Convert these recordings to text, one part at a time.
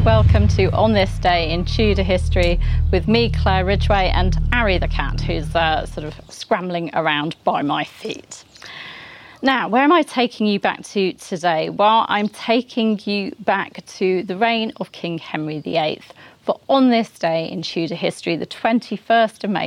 welcome to On This Day in Tudor History with me, Claire Ridgway, and Ari the cat, who's sort of scrambling around by my feet. Now, where am I taking you back to today? Well, I'm taking you back to the reign of King Henry VIII. For on this day in Tudor history, the 21st of May,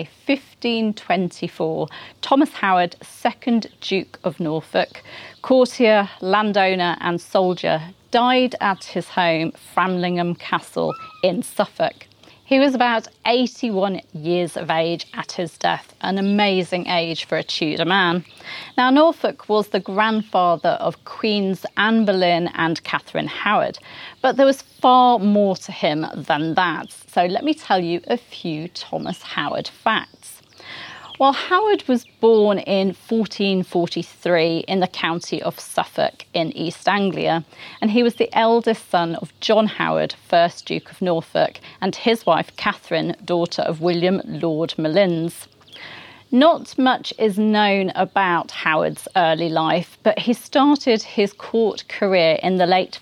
1524, Thomas Howard, 2nd Duke of Norfolk, courtier, landowner and soldier, died at his home, Framlingham Castle in Suffolk. He was about 81 years of age at his death, an amazing age for a Tudor man. Now, Norfolk was the grandfather of Queens Anne Boleyn and Catherine Howard, but there was far more to him than that. So let me tell you a few Thomas Howard facts. Well, Howard was born in 1443 in the county of Suffolk in East Anglia, and he was the eldest son of John Howard, 1st Duke of Norfolk, and his wife Catherine, daughter of William Lord Malins. Not much is known about Howard's early life, but he started his court career in the late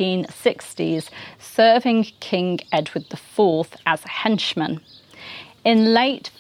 1460s, serving King Edward IV as a henchman. In late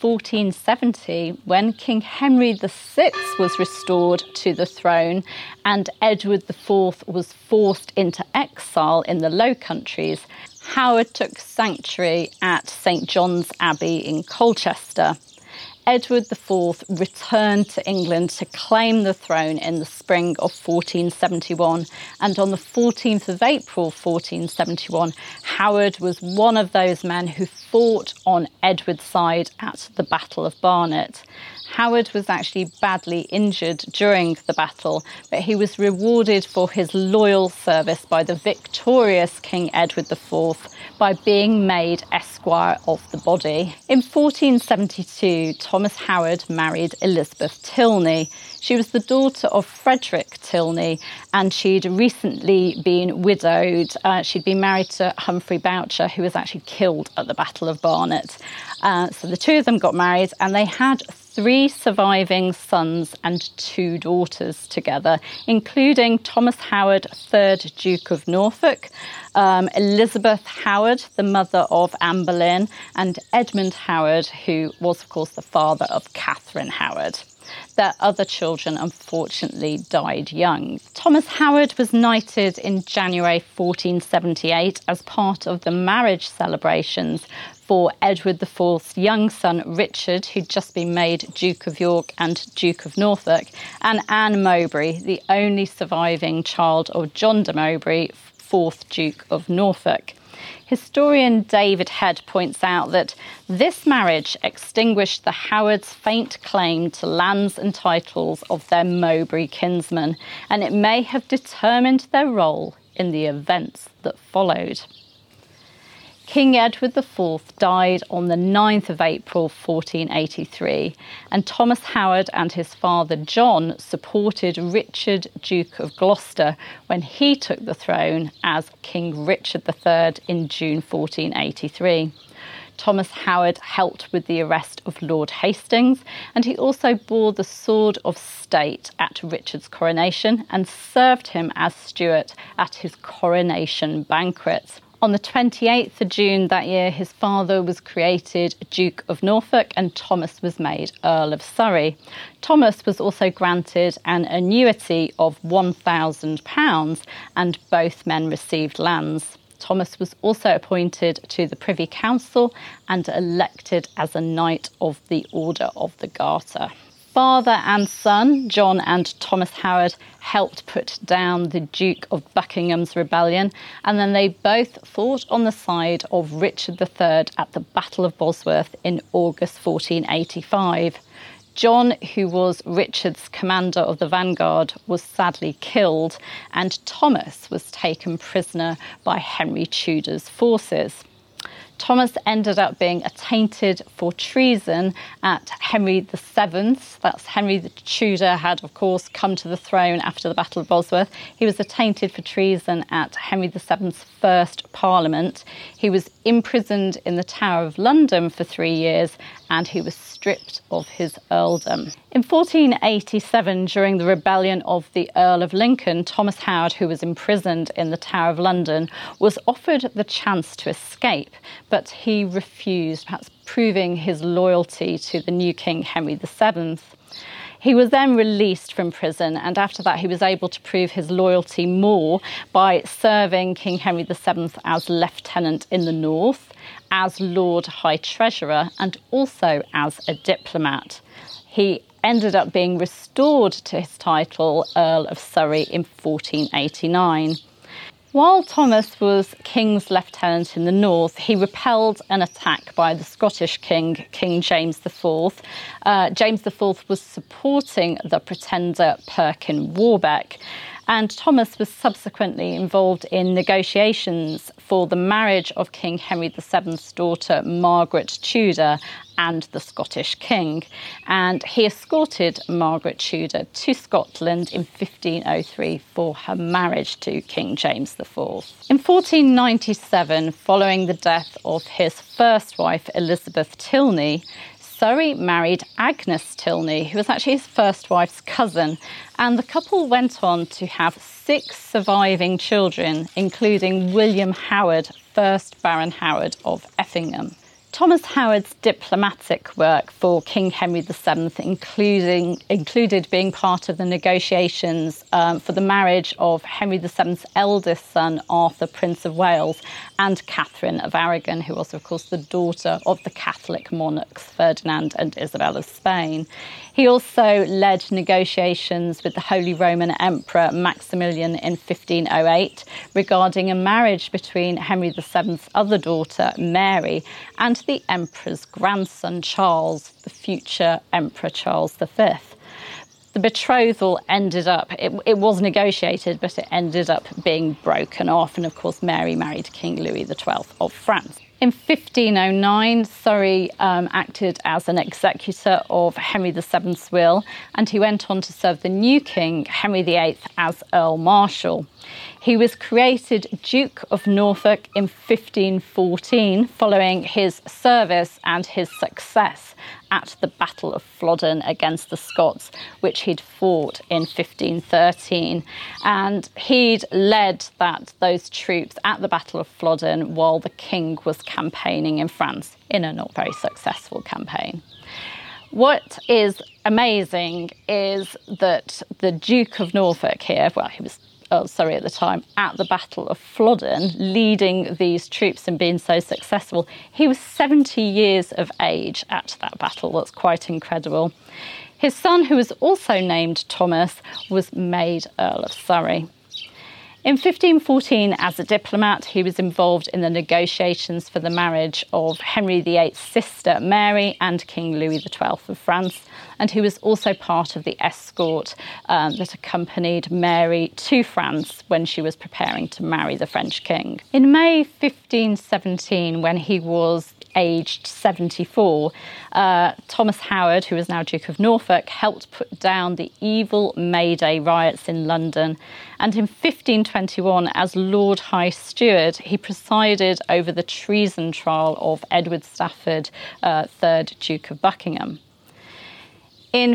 1470, when King Henry VI was restored to the throne and Edward IV was forced into exile in the Low Countries, Howard took sanctuary at St John's Abbey in Colchester. Edward IV returned to England to claim the throne in the spring of 1471, and on the 14th of April 1471, Howard was one of those men who fought on Edward's side at the Battle of Barnet. Howard was actually badly injured during the battle, but he was rewarded for his loyal service by the victorious King Edward IV by being made Esquire of the Body. In 1472, Thomas Howard married Elizabeth Tilney. She was the daughter of Frederick Tilney, and she'd recently been widowed. She'd been married to Humphrey Boucher, who was actually killed at the Battle of Barnet. So the two of them got married, and they had 3 surviving sons and 2 daughters together, including Thomas Howard, 3rd Duke of Norfolk, Elizabeth Howard, the mother of Anne Boleyn, and Edmund Howard, who was, of course, the father of Catherine Howard. Their other children, unfortunately, died young. Thomas Howard was knighted in January 1478 as part of the marriage celebrations for Edward IV's young son Richard, who'd just been made Duke of York and Duke of Norfolk, and Anne Mowbray, the only surviving child of John de Mowbray, 4th Duke of Norfolk. Historian David Head points out that this marriage extinguished the Howards' faint claim to lands and titles of their Mowbray kinsmen, and it may have determined their role in the events that followed. King Edward IV died on the 9th of April 1483, and Thomas Howard and his father John supported Richard, Duke of Gloucester, when he took the throne as King Richard III in June 1483. Thomas Howard helped with the arrest of Lord Hastings, and he also bore the sword of state at Richard's coronation and served him as steward at his coronation banquet. On the 28th of June that year, his father was created Duke of Norfolk and Thomas was made Earl of Surrey. Thomas was also granted an annuity of £1,000 and both men received lands. Thomas was also appointed to the Privy Council and elected as a Knight of the Order of the Garter. Father and son, John and Thomas Howard, helped put down the Duke of Buckingham's rebellion, and then they both fought on the side of Richard III at the Battle of Bosworth in August 1485. John, who was Richard's commander of the vanguard, was sadly killed, and Thomas was taken prisoner by Henry Tudor's forces. Thomas ended up being attainted for treason at Henry VII. That's Henry the Tudor had, of course, come to the throne after the Battle of Bosworth. He was attainted for treason at Henry VII's first Parliament. He was imprisoned in the Tower of London for 3 years, and he was stripped of his earldom. In 1487, during the rebellion of the Earl of Lincoln, Thomas Howard, who was imprisoned in the Tower of London, was offered the chance to escape, but he refused, perhaps proving his loyalty to the new King Henry VII. He was then released from prison, and after that he was able to prove his loyalty more by serving King Henry VII as lieutenant in the north, as Lord High Treasurer, and also as a diplomat. He ended up being restored to his title, Earl of Surrey, in 1489. While Thomas was King's lieutenant in the north, he repelled an attack by the Scottish king, King James IV. James IV was supporting the pretender Perkin Warbeck, and Thomas was subsequently involved in negotiations for the marriage of King Henry VII's daughter, Margaret Tudor, and the Scottish king. And he escorted Margaret Tudor to Scotland in 1503 for her marriage to King James IV. In 1497, following the death of his first wife, Elizabeth Tilney, Surrey married Agnes Tilney, who was actually his first wife's cousin, and the couple went on to have 6 surviving children, including William Howard, 1st Baron Howard of Effingham. Thomas Howard's diplomatic work for King Henry VII included being part of the negotiations for the marriage of Henry VII's eldest son, Arthur, Prince of Wales, and Catherine of Aragon, who was, of course, the daughter of the Catholic monarchs Ferdinand and Isabel of Spain. He also led negotiations with the Holy Roman Emperor Maximilian in 1508 regarding a marriage between Henry VII's other daughter, Mary, and the Emperor's grandson, Charles, the future Emperor Charles V. The betrothal ended up, it was negotiated, but it ended up being broken off. And of course, Mary married King Louis XII of France. In 1509, Surrey acted as an executor of Henry VII's will, and he went on to serve the new king, Henry VIII, as Earl Marshal. He was created Duke of Norfolk in 1514, following his service and his success at the Battle of Flodden against the Scots, which he'd fought in 1513. And he'd led those troops at the Battle of Flodden while the king was campaigning in France in a not very successful campaign. What is amazing is that the Duke of Norfolk here, well, he was Surrey at the time, at the Battle of Flodden, leading these troops and being so successful. He was 70 years of age at that battle. That's quite incredible. His son, who was also named Thomas, was made Earl of Surrey. In 1514, as a diplomat, he was involved in the negotiations for the marriage of Henry VIII's sister, Mary, and King Louis XII of France, and he was also part of the escort that accompanied Mary to France when she was preparing to marry the French king. In May 1517, when he was aged 74, Thomas Howard, who is now Duke of Norfolk, helped put down the evil May Day riots in London. And in 1521, as Lord High Steward, he presided over the treason trial of Edward Stafford, 3rd Duke of Buckingham. In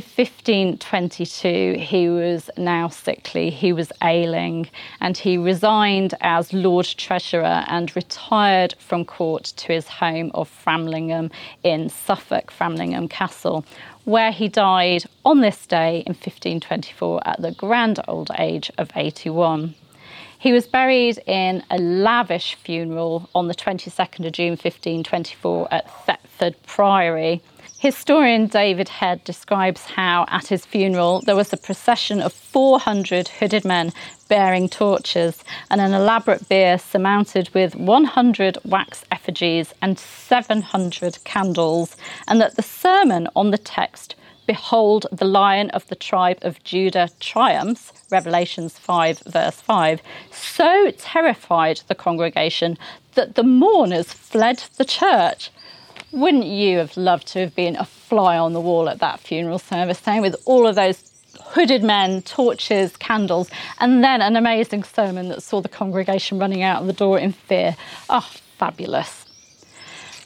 1522, he was now sickly, he was ailing, and he resigned as Lord Treasurer and retired from court to his home of Framlingham in Suffolk, Framlingham Castle, where he died on this day in 1524 at the grand old age of 81. He was buried in a lavish funeral on the 22nd of June 1524 at Thetford Priory. Historian David Head describes how, at his funeral, there was a procession of 400 hooded men bearing torches and an elaborate bier surmounted with 100 wax effigies and 700 candles, and that the sermon on the text, "Behold, the Lion of the tribe of Judah triumphs," Revelations 5, verse 5, so terrified the congregation that the mourners fled the church. Wouldn't you have loved to have been a fly on the wall at that funeral service, saying, with all of those hooded men, torches, candles, and then an amazing sermon that saw the congregation running out of the door in fear? Oh, fabulous.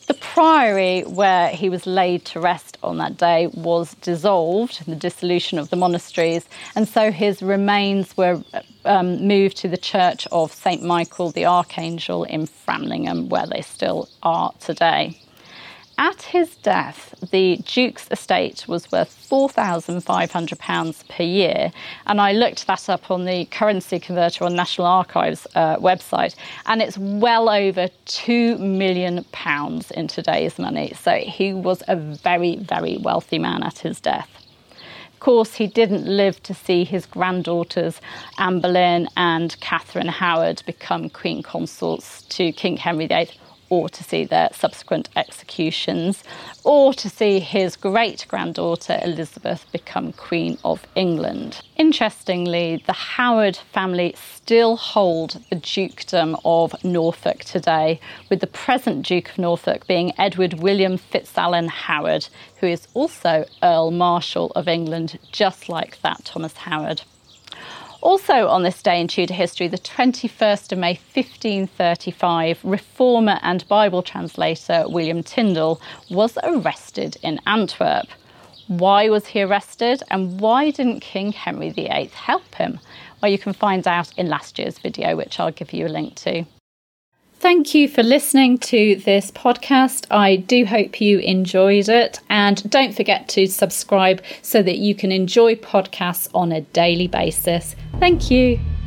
The priory where he was laid to rest on that day was dissolved in the dissolution of the monasteries, and so his remains were moved to the Church of St. Michael the Archangel in Framlingham, where they still are today. At his death, the Duke's estate was worth £4,500 per year, and I looked that up on the currency converter on National Archives website, and it's well over £2 million in today's money. So he was a very, very wealthy man at his death. Of course, he didn't live to see his granddaughters Anne Boleyn and Catherine Howard become Queen Consorts to King Henry VIII, or to see their subsequent executions, or to see his great-granddaughter Elizabeth become Queen of England. Interestingly, the Howard family still hold the Dukedom of Norfolk today, with the present Duke of Norfolk being Edward William Fitzalan Howard, who is also Earl Marshal of England, just like that Thomas Howard. Also on this day in Tudor history, the 21st of May 1535, reformer and Bible translator William Tyndale was arrested in Antwerp. Why was he arrested, and why didn't King Henry VIII help him? Well, you can find out in last year's video, which I'll give you a link to. Thank you for listening to this podcast. I do hope you enjoyed it, and don't forget to subscribe so that you can enjoy podcasts on a daily basis. Thank you.